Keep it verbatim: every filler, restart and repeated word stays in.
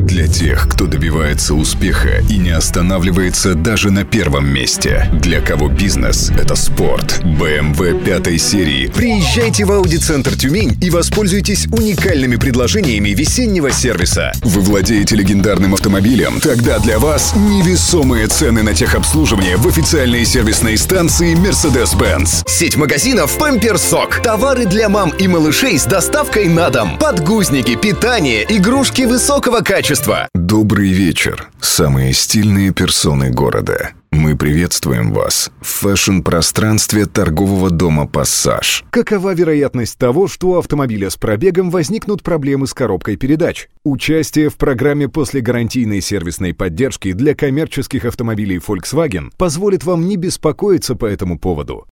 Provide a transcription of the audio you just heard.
Для тех, кто добивается успеха и не останавливается даже на первом месте. Для кого бизнес – это спорт. бэ эм вэ пятой серии. Приезжайте в Audi-центр Тюмень и воспользуйтесь уникальными предложениями весеннего сервиса. Вы владеете легендарным автомобилем? Тогда для вас невесомые цены на техобслуживание в официальной сервисной станции Mercedes-Benz. Сеть магазинов «Памперсок». Товары для мам и малышей с доставкой на дом. Подгузники, питание, игрушки высокого качества. Добрый вечер, самые стильные персоны города. Мы приветствуем вас в фэшн-пространстве торгового дома «Пассаж». Какова вероятность того, что у автомобиля с пробегом возникнут проблемы с коробкой передач? Участие в программе после гарантийной сервисной поддержки для коммерческих автомобилей Volkswagen позволит вам не беспокоиться по этому поводу.